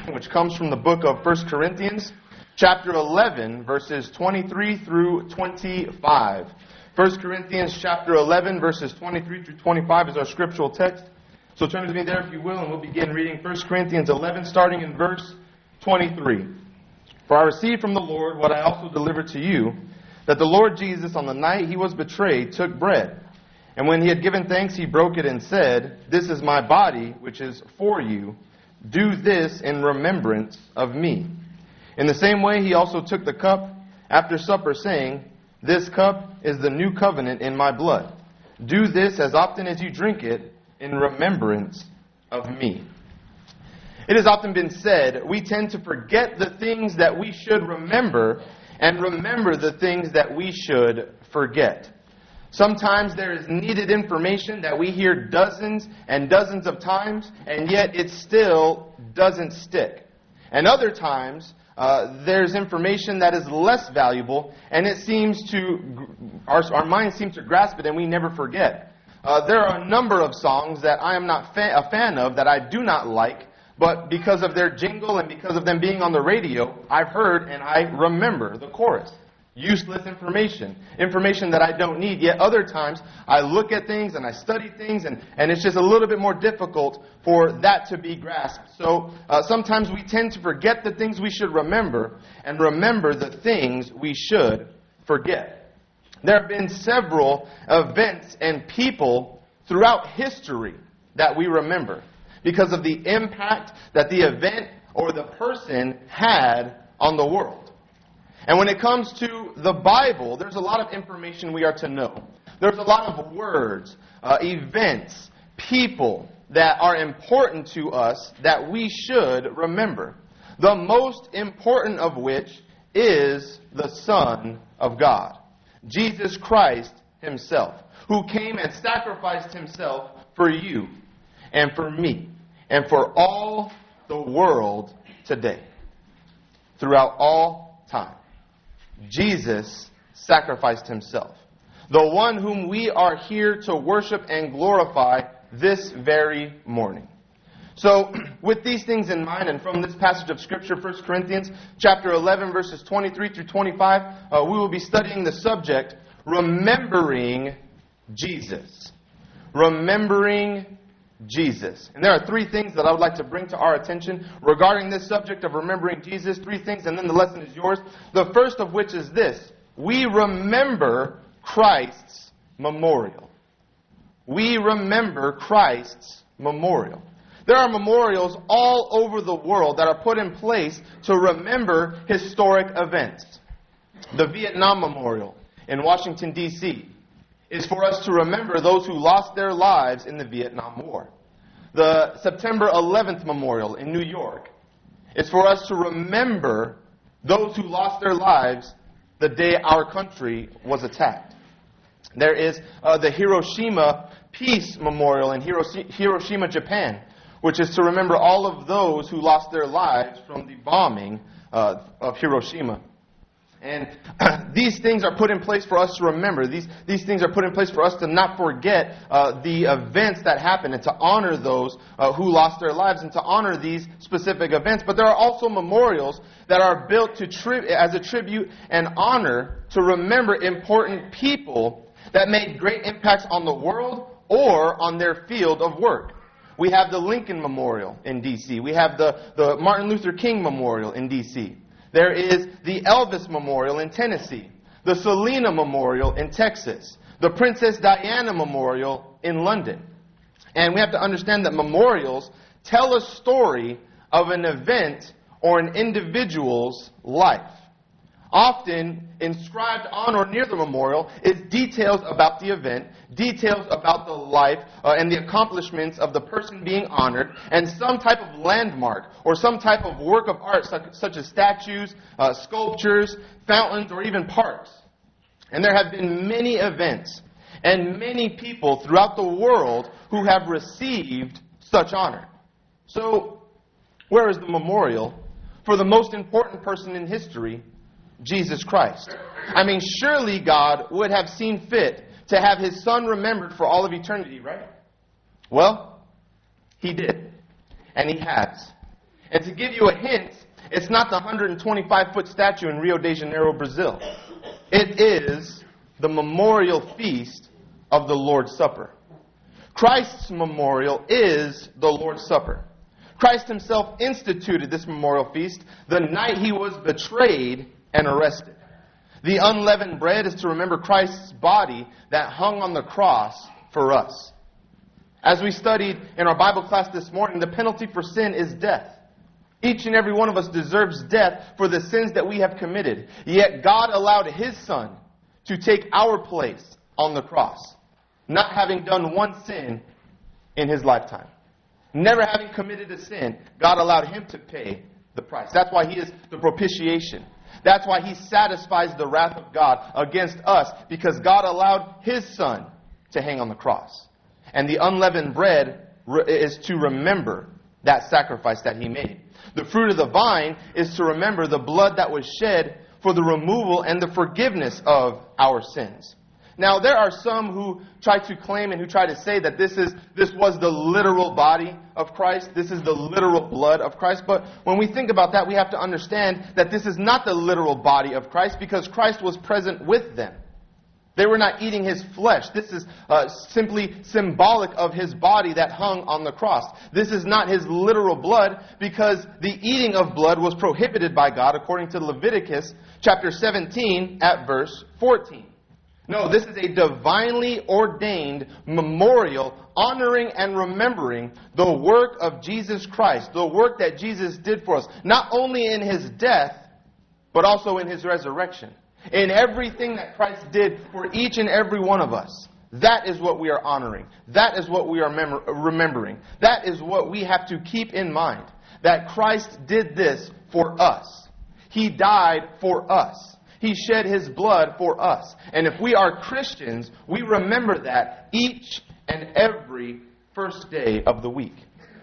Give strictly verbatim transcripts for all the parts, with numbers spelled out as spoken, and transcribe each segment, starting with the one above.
which comes from the book of First Corinthians, chapter eleven, verses twenty-three through twenty-five. First Corinthians chapter eleven, verses twenty-three through twenty-five is our scriptural text. So turn with me there if you will, and we'll begin reading First Corinthians eleven, starting in verse twenty-three. For I received from the Lord what I also delivered to you, that the Lord Jesus, on the night he was betrayed, took bread. And when he had given thanks, he broke it and said, "This is my body, which is for you. Do this in remembrance of me." In the same way, he also took the cup after supper, saying, "This cup is the new covenant in my blood. Do this as often as you drink it in remembrance of me." It has often been said, we tend to forget the things that we should remember and remember the things that we should forget. Sometimes there is needed information that we hear dozens and dozens of times, and yet it still doesn't stick. And other times, uh, there's information that is less valuable, and it seems to, our, our minds seem to grasp it, and we never forget. Uh, there are a number of songs that I am not fa- a fan of, that I do not like, but because of their jingle and because of them being on the radio, I've heard and I remember the chorus. Useless information. Information that I don't need. Yet other times, I look at things and I study things, and, and it's just a little bit more difficult for that to be grasped. So uh, sometimes we tend to forget the things we should remember and remember the things we should forget. There have been several events and people throughout history that we remember because of the impact that the event or the person had on the world. And when it comes to the Bible, there's a lot of information we are to know. There's a lot of words, uh, events, people that are important to us that we should remember. The most important of which is the Son of God, Jesus Christ himself, who came and sacrificed himself for you and for me and for all the world today, throughout all time. Jesus sacrificed himself, the one whom we are here to worship and glorify this very morning. So, with these things in mind, and from this passage of Scripture, First Corinthians chapter eleven, verses twenty-three through twenty-five, uh, we will be studying the subject, remembering Jesus. Remembering Jesus. And there are three things that I would like to bring to our attention regarding this subject of remembering Jesus. Three things, and then the lesson is yours. The first of which is this: we remember Christ's memorial. We remember Christ's memorial. There are memorials all over the world that are put in place to remember historic events. The Vietnam Memorial in Washington, D C is for us to remember those who lost their lives in the Vietnam War. The September eleventh Memorial in New York is for us to remember those who lost their lives the day our country was attacked. There is uh, the Hiroshima Peace Memorial in Hiroshi- Hiroshima, Japan, which is to remember all of those who lost their lives from the bombing uh, of Hiroshima. And these things are put in place for us to remember. These, these things are put in place for us to not forget uh, the events that happened and to honor those uh, who lost their lives and to honor these specific events. But there are also memorials that are built to tri- as a tribute and honor to remember important people that made great impacts on the world or on their field of work. We have the Lincoln Memorial in D C. We have the, the Martin Luther King Memorial in D C There is the Elvis Memorial in Tennessee, the Selena Memorial in Texas, the Princess Diana Memorial in London. And we have to understand that memorials tell a story of an event or an individual's life. Often inscribed on or near the memorial is details about the event, details about the life uh, and the accomplishments of the person being honored, and some type of landmark or some type of work of art such, such as statues, uh, sculptures, fountains, or even parks. And there have been many events and many people throughout the world who have received such honor. So, where is the memorial for the most important person in history, Jesus Christ? I mean, surely God would have seen fit to have his Son remembered for all of eternity, right? Well, he did. And he has. And to give you a hint, it's not the one hundred twenty-five foot statue in Rio de Janeiro, Brazil. It is the memorial feast of the Lord's Supper. Christ's memorial is the Lord's Supper. Christ himself instituted this memorial feast the night he was betrayed and arrested. The unleavened bread is to remember Christ's body that hung on the cross for us. As we studied in our Bible class this morning, the penalty for sin is death. Each and every one of us deserves death for the sins that we have committed. Yet God allowed his Son to take our place on the cross, not having done one sin in his lifetime. Never having committed a sin, God allowed him to pay the price. That's why he is the propitiation. That's why he satisfies the wrath of God against us, because God allowed his Son to hang on the cross. And the unleavened bread is to remember that sacrifice that he made. The fruit of the vine is to remember the blood that was shed for the removal and the forgiveness of our sins. Now, there are some who try to claim and who try to say that this is this was the literal body of Christ. This is the literal blood of Christ. But when we think about that, we have to understand that this is not the literal body of Christ, because Christ was present with them. They were not eating his flesh. This is uh, simply symbolic of his body that hung on the cross. This is not his literal blood, because the eating of blood was prohibited by God according to Leviticus chapter seventeen at verse fourteen. No, this is a divinely ordained memorial honoring and remembering the work of Jesus Christ, the work that Jesus did for us, not only in his death, but also in his resurrection. In everything that Christ did for each and every one of us. That is what we are honoring. That is what we are mem- remembering. That is what we have to keep in mind. That Christ did this for us. He died for us. He shed his blood for us. And if we are Christians, we remember that each and every first day of the week.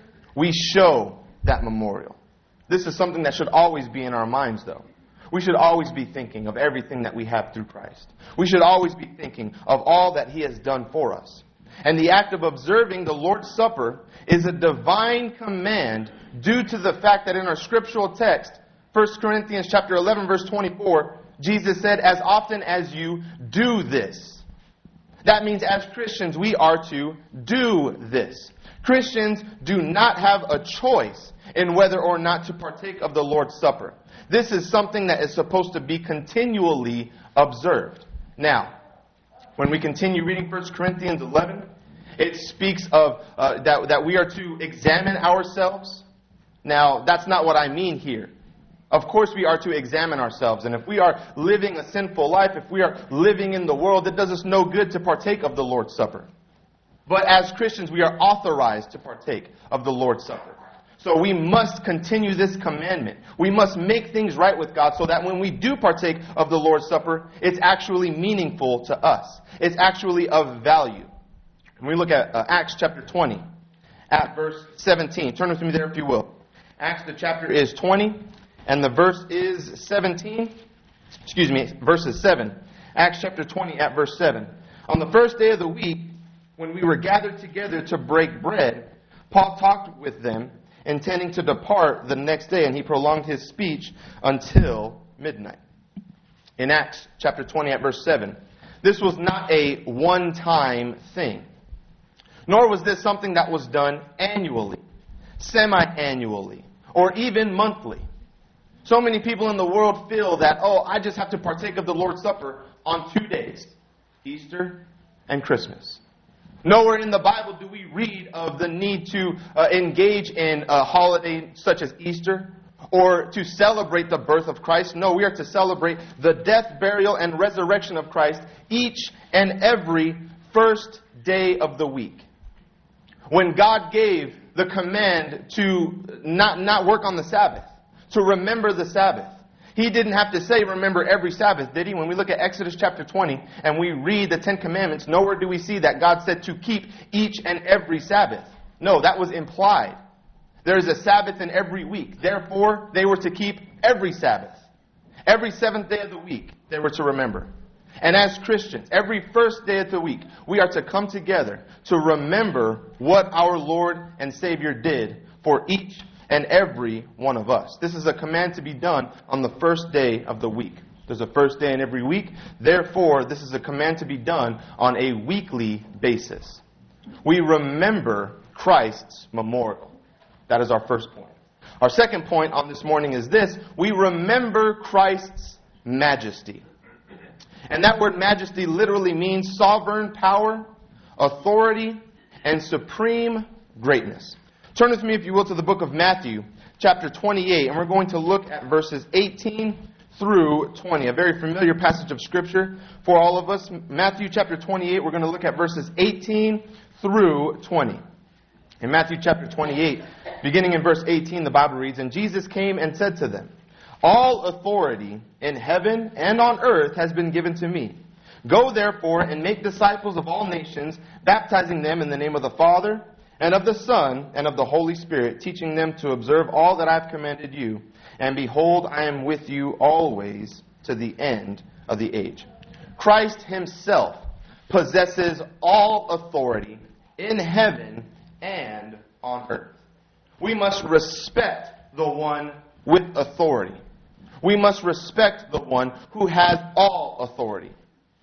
We show that memorial. This is something that should always be in our minds, though. We should always be thinking of everything that we have through Christ. We should always be thinking of all that he has done for us. And the act of observing the Lord's Supper is a divine command due to the fact that in our scriptural text, First Corinthians chapter eleven, verse twenty-four, Jesus said, as often as you do this. That means as Christians, we are to do this. Christians do not have a choice in whether or not to partake of the Lord's Supper. This is something that is supposed to be continually observed. Now, when we continue reading First Corinthians eleven, it speaks of uh, that, that we are to examine ourselves. Now, that's not what I mean here. Of course we are to examine ourselves. And if we are living a sinful life, if we are living in the world, it does us no good to partake of the Lord's Supper. But as Christians, we are authorized to partake of the Lord's Supper. So we must continue this commandment. We must make things right with God so that when we do partake of the Lord's Supper, it's actually meaningful to us. It's actually of value. When we look at uh, Acts chapter twenty, at verse seventeen. Turn with me there if you will. Acts, the chapter is twenty, and the verse is seventeen. Excuse me, verse is seven. Acts chapter twenty at verse seven. On the first day of the week, when we were gathered together to break bread, Paul talked with them, intending to depart the next day, and he prolonged his speech until midnight. In Acts chapter twenty at verse seven, this was not a one-time thing, nor was this something that was done annually, semi-annually, or even monthly. So many people in the world feel that, oh, I just have to partake of the Lord's Supper on two days, Easter and Christmas. Nowhere in the Bible do we read of the need to uh, engage in a holiday such as Easter or to celebrate the birth of Christ. No, we are to celebrate the death, burial, and resurrection of Christ each and every first day of the week. When God gave the command to not, not work on the Sabbath, to remember the Sabbath, He didn't have to say remember every Sabbath, did He? When we look at Exodus chapter twenty and we read the Ten Commandments, nowhere do we see that God said to keep each and every Sabbath. No, that was implied. There is a Sabbath in every week. Therefore, they were to keep every Sabbath. Every seventh day of the week, they were to remember. And as Christians, every first day of the week, we are to come together to remember what our Lord and Savior did for each and every one of us. This is a command to be done on the first day of the week. There's a first day in every week. Therefore, this is a command to be done on a weekly basis. We remember Christ's memorial. That is our first point. Our second point on this morning is this: we remember Christ's majesty. And that word majesty literally means sovereign power, authority, and supreme greatness. Turn with me, if you will, to the book of Matthew, chapter twenty-eight, and we're going to look at verses eighteen through twenty. A very familiar passage of Scripture for all of us. Matthew chapter twenty-eight, we're going to look at verses eighteen through twenty. In Matthew chapter twenty-eight, beginning in verse eighteen, the Bible reads, "And Jesus came and said to them, 'All authority in heaven and on earth has been given to me. Go therefore and make disciples of all nations, baptizing them in the name of the Father, and of the Son, and of the Holy Spirit, teaching them to observe all that I have commanded you. And behold, I am with you always to the end of the age.'" Christ himself possesses all authority in heaven and on earth. We must respect the one with authority. We must respect the one who has all authority.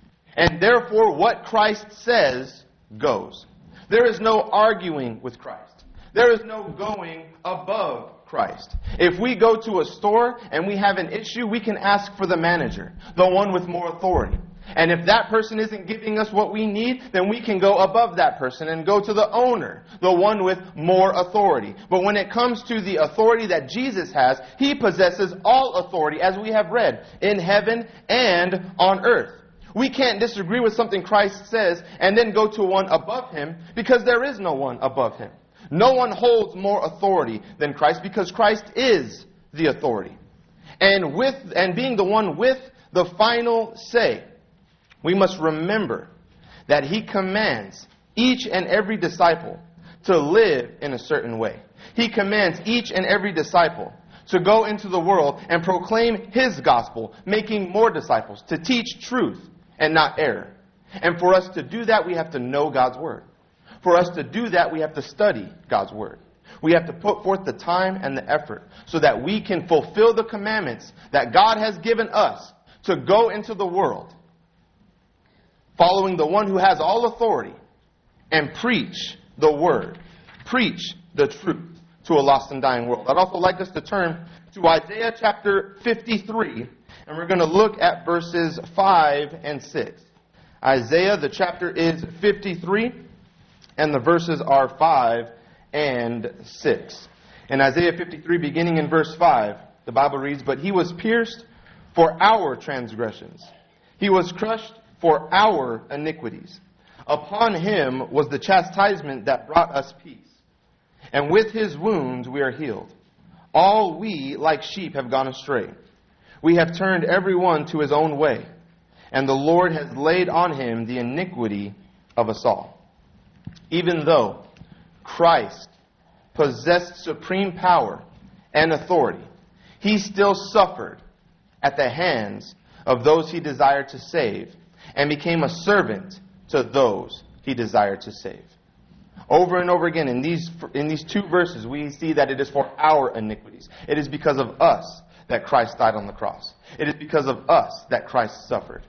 And therefore, what Christ says goes. There is no arguing with Christ. There is no going above Christ. If we go to a store and we have an issue, we can ask for the manager, the one with more authority. And if that person isn't giving us what we need, then we can go above that person and go to the owner, the one with more authority. But when it comes to the authority that Jesus has, he possesses all authority, as we have read, in heaven and on earth. We can't disagree with something Christ says and then go to one above him, because there is no one above him. No one holds more authority than Christ, because Christ is the authority. And with and being the one with the final say, we must remember that he commands each and every disciple to live in a certain way. He commands each and every disciple to go into the world and proclaim his gospel, making more disciples, to teach truth and not error. And for us to do that, we have to know God's word. For us to do that, we have to study God's word. We have to put forth the time and the effort so that we can fulfill the commandments that God has given us to go into the world, following the one who has all authority, and preach the word, preach the truth to a lost and dying world. I'd also like us to turn to Isaiah chapter fifty-three, and we're going to look at verses five and six. Isaiah, the chapter is fifty-three, and the verses are five and six. In Isaiah fifty-three, beginning in verse five, the Bible reads, "But he was pierced for our transgressions. He was crushed for our iniquities. Upon him was the chastisement that brought us peace. And with his wounds we are healed. All we, like sheep, have gone astray. We have turned every one to his own way. And the Lord has laid on him the iniquity of us all." Even though Christ possessed supreme power and authority, he still suffered at the hands of those he desired to save, and became a servant to those he desired to save. Over and over again in these in these two verses, we see that it is for our iniquities. It is because of us that Christ died on the cross. It is because of us that Christ suffered.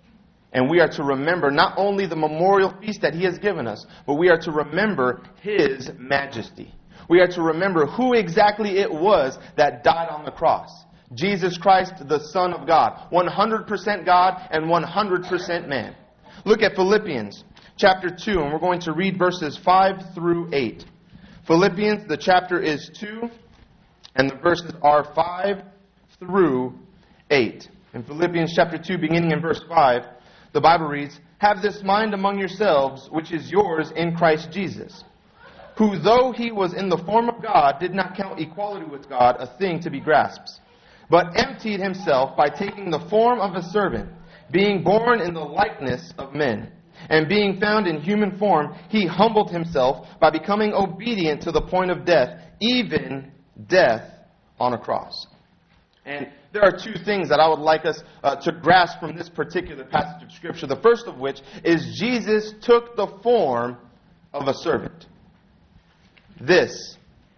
And we are to remember not only the memorial feast that he has given us, but we are to remember his majesty. We are to remember who exactly it was that died on the cross. Jesus Christ, the Son of God, one hundred percent God and one hundred percent man. Look at Philippians chapter two, and we're going to read verses five through eight. Philippians, the chapter is two, and the verses are five through eight. In Philippians chapter two, beginning in verse five, the Bible reads, "Have this mind among yourselves, which is yours in Christ Jesus, who, though he was in the form of God, did not count equality with God a thing to be grasped, but emptied himself by taking the form of a servant, being born in the likeness of men. And being found in human form, he humbled himself by becoming obedient to the point of death, even death on a cross." And there are two things that I would like us uh, to grasp from this particular passage of Scripture. The first of which is Jesus took the form of a servant. This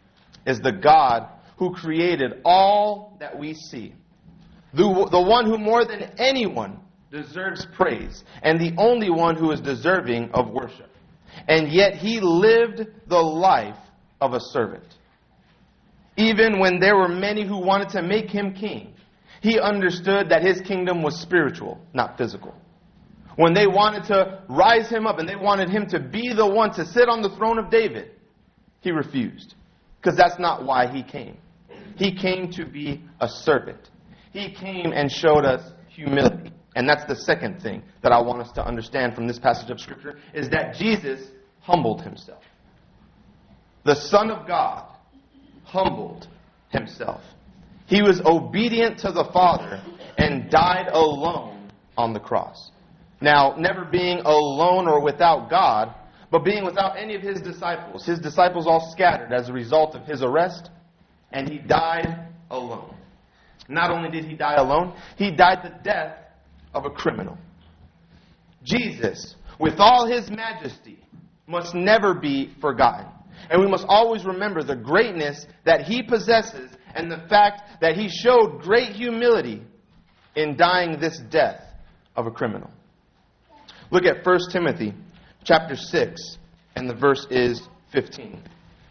is the God who created all that we see. The, the one who more than anyone deserves praise, and the only one who is deserving of worship. And yet he lived the life of a servant. Even when there were many who wanted to make him king, he understood that his kingdom was spiritual, not physical. When they wanted to rise him up and they wanted him to be the one to sit on the throne of David, he refused. Because that's not why he came. He came to be a servant. He came and showed us humility. And that's the second thing that I want us to understand from this passage of Scripture, is that Jesus humbled himself. The Son of God humbled himself. He was obedient to the Father and died alone on the cross. Now, never being alone or without God, but being without any of his disciples. His disciples all scattered as a result of his arrest, and he died alone. Not only did he die alone, he died the death of a criminal. Jesus, with all his majesty, must never be forgotten. And we must always remember the greatness that he possesses and the fact that he showed great humility in dying this death of a criminal. Look at First Timothy chapter six, and the verse is fifteen.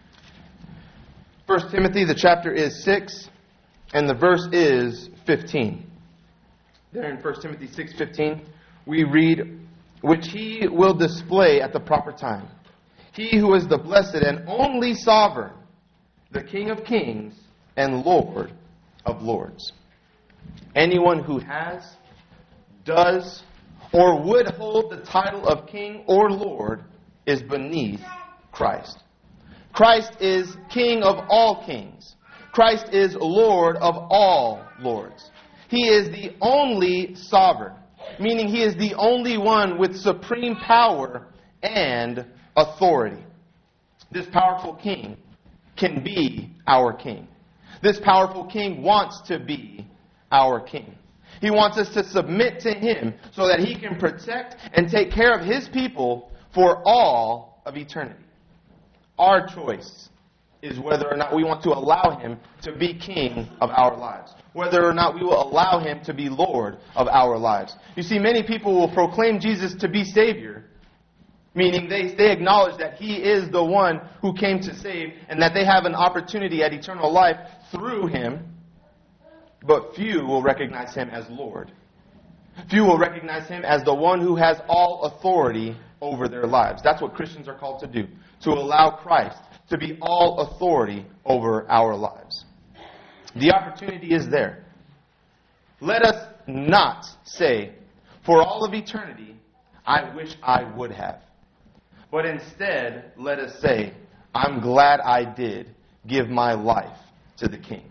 First Timothy, the chapter is six, and the verse is fifteen. There in First Timothy six fifteen, we read, "Which he will display at the proper time. He who is the blessed and only sovereign, the King of kings and Lord of lords." Anyone who has, does, or would hold the title of king or lord is beneath Christ. Christ is King of all kings. Christ is Lord of all lords. He is the only sovereign, meaning he is the only one with supreme power and authority. This powerful king can be our king. This powerful king wants to be our king. He wants us to submit to him so that he can protect and take care of his people for all of eternity. Our choice is whether or not we want to allow him to be king of our lives. Whether or not we will allow him to be Lord of our lives. You see, many people will proclaim Jesus to be Savior, meaning they, they acknowledge that he is the one who came to save and that they have an opportunity at eternal life through him, but few will recognize him as Lord. Few will recognize him as the one who has all authority over their lives. That's what Christians are called to do, to allow Christ to be all authority over our lives. The opportunity is there. Let us not say, for all of eternity, I wish I would have. But instead, let us say, I'm glad I did give my life to the King.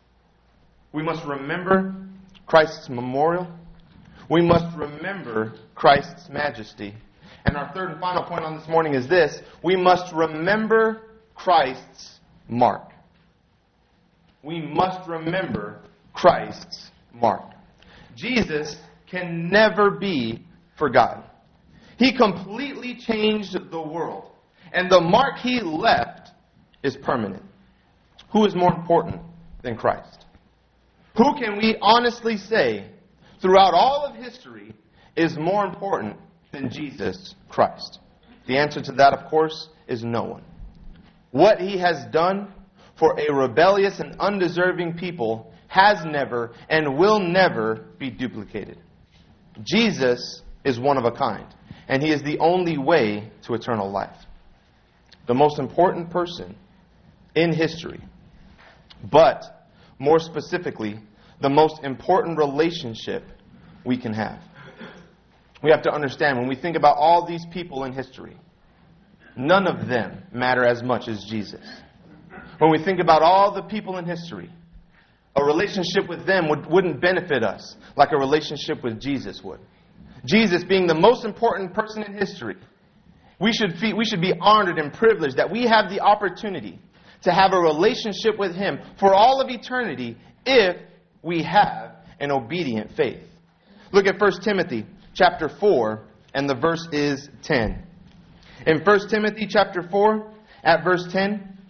We must remember Christ's memorial. We must remember Christ's majesty. And our third and final point on this morning is this: we must remember Christ's mark. We must remember Christ's mark. Jesus can never be forgotten. He completely changed the world. And the mark he left is permanent. Who is more important than Christ? Who can we honestly say throughout all of history is more important than Jesus Christ? The answer to that, of course, is no one. What he has done for a rebellious and undeserving people has never and will never be duplicated. Jesus is one of a kind, and he is the only way to eternal life. The most important person in history, but more specifically, the most important relationship we can have. We have to understand, when we think about all these people in history, none of them matter as much as Jesus. When we think about all the people in history, a relationship with them would, wouldn't benefit us like a relationship with Jesus would. Jesus being the most important person in history, we should, feel, we should be honored and privileged that we have the opportunity to have a relationship with him for all of eternity if we have an obedient faith. Look at First Timothy chapter four, and the verse is ten. In First Timothy chapter four, at verse ten,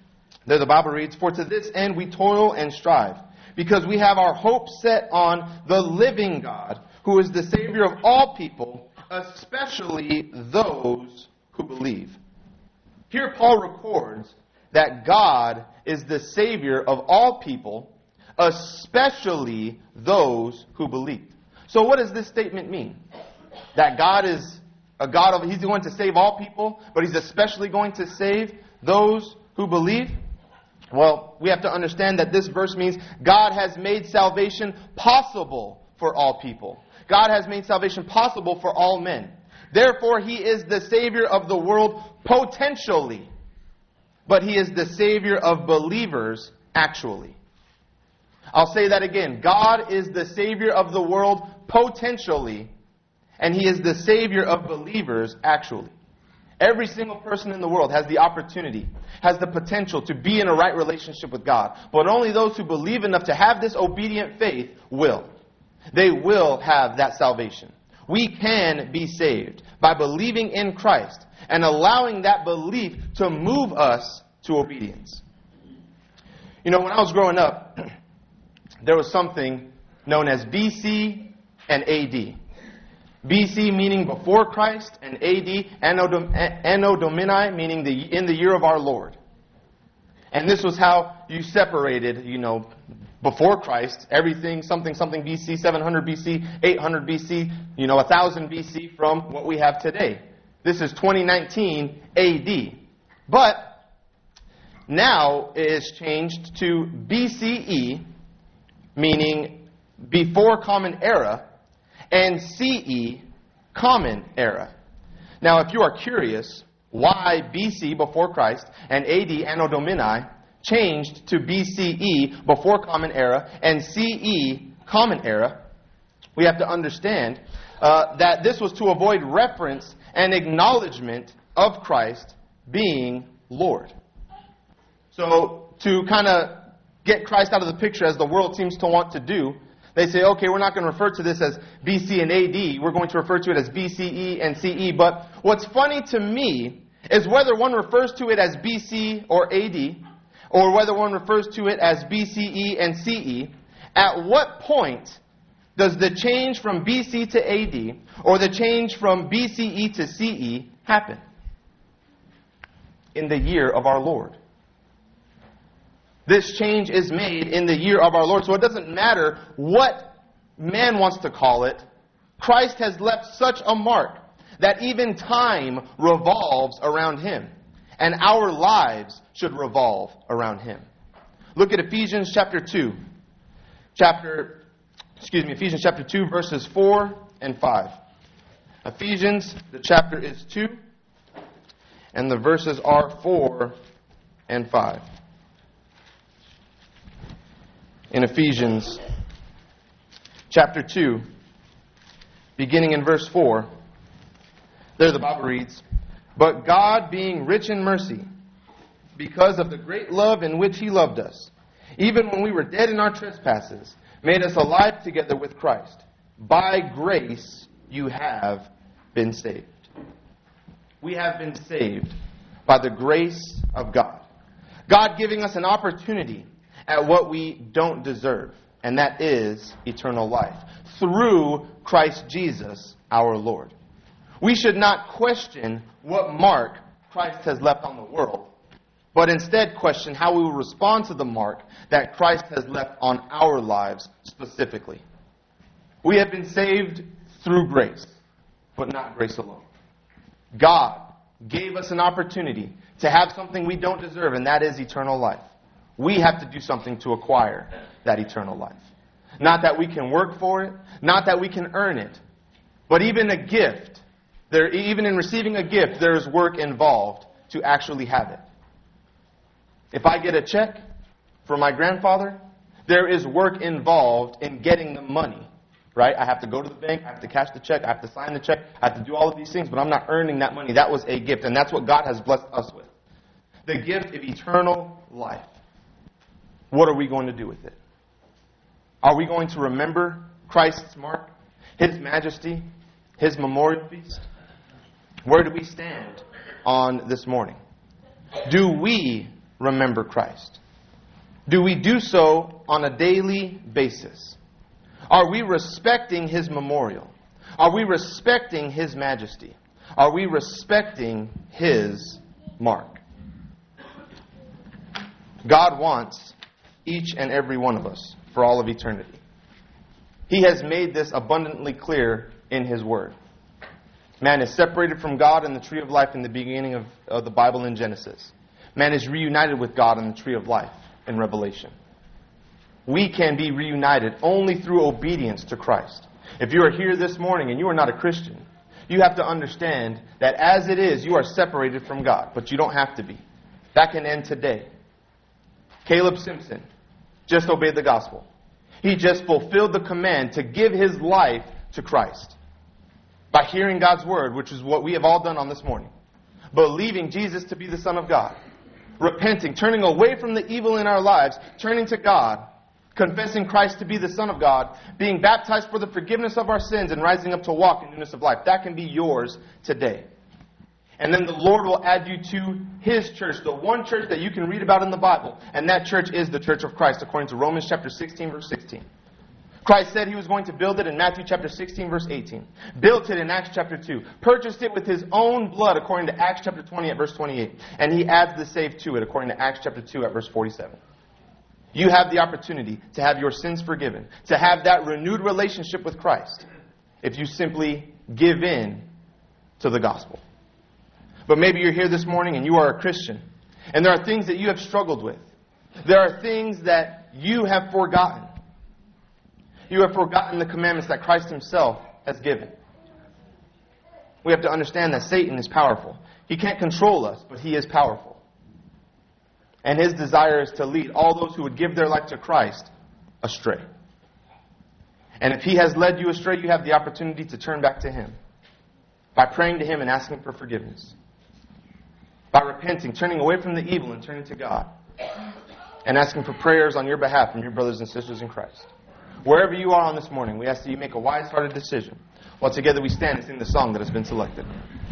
There the Bible reads, "For to this end we toil and strive, because we have our hope set on the living God, who is the Savior of all people, especially those who believe." Here Paul records that God is the Savior of all people, especially those who believe. So what does this statement mean? That God is a God of, He's going to save all people, but He's especially going to save those who believe? Well, we have to understand that this verse means God has made salvation possible for all people. God has made salvation possible for all men. Therefore, He is the Savior of the world potentially, but He is the Savior of believers actually. I'll say that again. God is the Savior of the world potentially, and He is the Savior of believers actually. Every single person in the world has the opportunity, has the potential to be in a right relationship with God. But only those who believe enough to have this obedient faith will. They will have that salvation. We can be saved by believing in Christ and allowing that belief to move us to obedience. You know, when I was growing up, there was something known as B C and A D. B C meaning before Christ, and A D, Anno Domini, meaning the in the year of our Lord. And this was how you separated, you know, before Christ, everything, something, something B C, seven hundred B C, eight hundred B C, you know, one thousand B C from what we have today. This is twenty nineteen A D. But now it is changed to B C E, meaning before Common Era, and C E, Common Era. Now, if you are curious why B C, before Christ, and A D, Anno Domini, changed to B C E, before Common Era, and C E, Common Era, we have to understand uh, that this was to avoid reference and acknowledgement of Christ being Lord. So, to kind of get Christ out of the picture, as the world seems to want to do, they say, okay, we're not going to refer to this as B C and A D. We're going to refer to it as B C E and C E. But what's funny to me is whether one refers to it as B C or A D, or whether one refers to it as B C E and C E, at what point does the change from B C to A D, or the change from B C E to C E, happen? In the year of our Lord. This change is made in the year of our Lord. So it doesn't matter what man wants to call it. Christ has left such a mark that even time revolves around Him. And our lives should revolve around Him. Look at Ephesians chapter two. Chapter, excuse me, Ephesians chapter two, verses four and five. Ephesians, the chapter is two, and the verses are four and five. In Ephesians chapter two, beginning in verse four, there the Bible reads, "But God, being rich in mercy, because of the great love in which He loved us, even when we were dead in our trespasses, made us alive together with Christ. By grace you have been saved." We have been saved by the grace of God. God giving us an opportunity at what we don't deserve, and that is eternal life, through Christ Jesus our Lord. We should not question what mark Christ has left on the world, but instead question how we will respond to the mark that Christ has left on our lives specifically. We have been saved through grace, but not grace alone. God gave us an opportunity to have something we don't deserve, and that is eternal life. We have to do something to acquire that eternal life. Not that we can work for it, not that we can earn it, but even a gift, there, even in receiving a gift, there is work involved to actually have it. If I get a check from my grandfather, there is work involved in getting the money, right? I have to go to the bank, I have to cash the check, I have to sign the check, I have to do all of these things, but I'm not earning that money. That was a gift, and that's what God has blessed us with. The gift of eternal life. What are we going to do with it? Are we going to remember Christ's mark, His majesty, His memorial feast? Where do we stand on this morning? Do we remember Christ? Do we do so on a daily basis? Are we respecting His memorial? Are we respecting His majesty? Are we respecting His mark? God wants each and every one of us for all of eternity. He has made this abundantly clear in His Word. Man is separated from God in the tree of life in the beginning of, of the Bible in Genesis. Man is reunited with God in the tree of life in Revelation. We can be reunited only through obedience to Christ. If you are here this morning and you are not a Christian, you have to understand that as it is, you are separated from God, but you don't have to be. That can end today. Caleb Simpson just obeyed the gospel. He just fulfilled the command to give his life to Christ by hearing God's word, which is what we have all done on this morning. Believing Jesus to be the Son of God. Repenting, turning away from the evil in our lives, turning to God, confessing Christ to be the Son of God, being baptized for the forgiveness of our sins, and rising up to walk in newness of life. That can be yours today. And then the Lord will add you to His church, the one church that you can read about in the Bible. And that church is the church of Christ, according to Romans chapter sixteen, verse sixteen. Christ said He was going to build it in Matthew chapter sixteen, verse eighteen. Built it in Acts chapter two. Purchased it with His own blood, according to Acts chapter twenty at verse twenty-eight. And He adds the save to it, according to Acts chapter two at verse forty-seven. You have the opportunity to have your sins forgiven, to have that renewed relationship with Christ, if you simply give in to the gospel. But maybe you're here this morning and you are a Christian, and there are things that you have struggled with. There are things that you have forgotten. You have forgotten the commandments that Christ Himself has given. We have to understand that Satan is powerful. He can't control us, but he is powerful. And his desire is to lead all those who would give their life to Christ astray. And if he has led you astray, you have the opportunity to turn back to Him by praying to Him and asking for forgiveness. By repenting, turning away from the evil and turning to God. And asking for prayers on your behalf from your brothers and sisters in Christ. Wherever you are on this morning, we ask that you make a wise-hearted decision, while together we stand and sing the song that has been selected.